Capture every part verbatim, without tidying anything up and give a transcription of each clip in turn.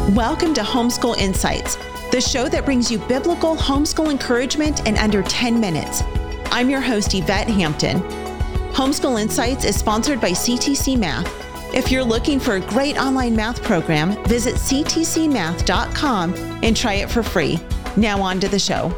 Welcome to Homeschool Insights, the show that brings you biblical homeschool encouragement in under ten minutes. I'm your host, Yvette Hampton. Homeschool Insights is sponsored by C T C Math. If you're looking for a great online math program, visit c t c math dot com and try it for free. Now on to the show.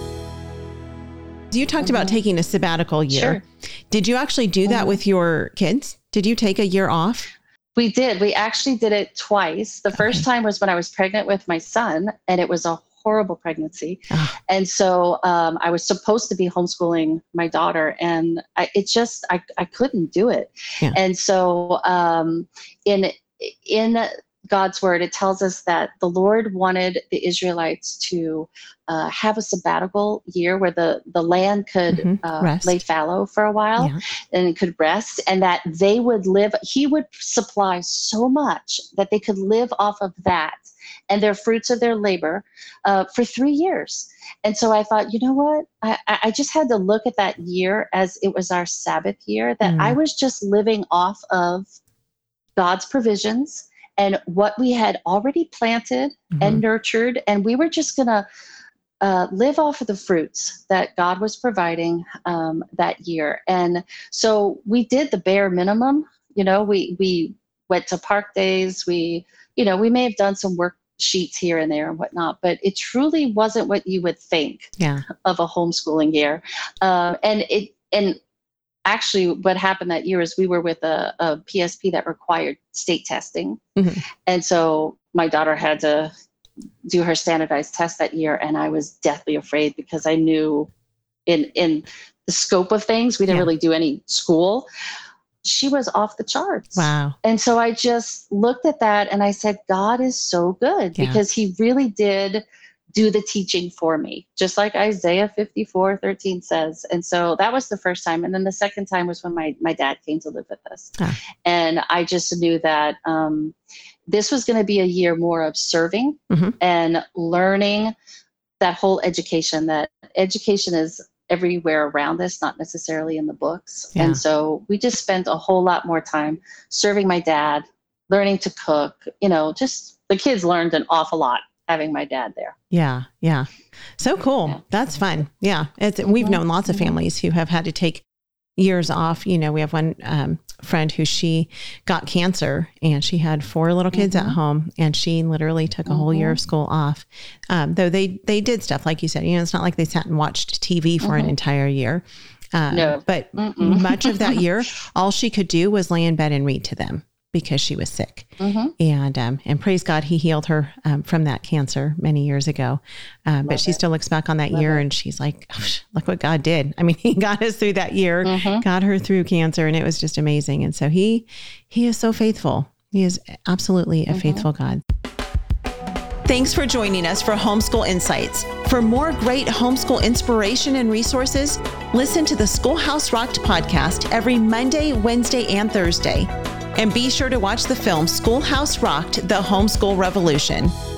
You talked mm-hmm. about taking a sabbatical year. Sure. Did you actually do that mm-hmm. with your kids? Did you take a year off? We did. We actually did it twice. The okay. first time was when I was pregnant with my son, and it was a horrible pregnancy. Oh. And so um, I was supposed to be homeschooling my daughter, and I, it just, I, I couldn't do it. Yeah. And so um, in, in God's word, it tells us that the Lord wanted the Israelites to uh, have a sabbatical year where the, the land could mm-hmm. uh, lay fallow for a while yeah. and it could rest, and that they would live, he would supply so much that they could live off of that and their fruits of their labor uh, for three years. And so I thought, you know what? I, I just had to look at that year as it was our Sabbath year, that mm. I was just living off of God's provisions and what we had already planted mm-hmm. and nurtured. And we were just going to uh, live off of the fruits that God was providing um, that year. And so we did the bare minimum. You know, we, we went to park days. We, you know, we may have done some worksheets here and there and whatnot, but it truly wasn't what you would think yeah. of a homeschooling year. Uh, and it, and Actually, what happened that year is we were with a, a P S P that required state testing. Mm-hmm. And so my daughter had to do her standardized test that year. And I was deathly afraid because I knew in, in the scope of things, we didn't yeah. really do any school. She was off the charts. Wow. And so I just looked at that and I said, God is so good yeah. because he really did do the teaching for me, just like Isaiah fifty-four thirteen says. And so that was the first time. And then the second time was when my, my dad came to live with us. Ah. And I just knew that um, this was going to be a year more of serving mm-hmm. and learning that whole education, that education is everywhere around us, not necessarily in the books. Yeah. And so we just spent a whole lot more time serving my dad, learning to cook, you know, just the kids learned an awful lot having my dad there. Yeah. Yeah. So cool. Yeah. That's fun. Yeah. It's, mm-hmm. We've known lots of families who have had to take years off. You know, we have one um, friend who she got cancer and she had four little kids mm-hmm. at home and she literally took a mm-hmm. whole year of school off. Um, though they, they did stuff, like you said, you know, it's not like they sat and watched T V for mm-hmm. an entire year. Um, no. But Mm-mm. much of that year, all she could do was lay in bed and read to them, because she was sick. Mm-hmm. And um, and praise God, he healed her um, from that cancer many years ago. Um, but she it. still looks back on that Love year it. and she's like, oh, look what God did. I mean, he got us through that year, mm-hmm. got her through cancer, and it was just amazing. And so he he is so faithful. He is absolutely a mm-hmm. faithful God. Thanks for joining us for Homeschool Insights. For more great homeschool inspiration and resources, listen to the Schoolhouse Rocked podcast every Monday, Wednesday, and Thursday. And be sure to watch the film Schoolhouse Rocked: The Homeschool Revolution.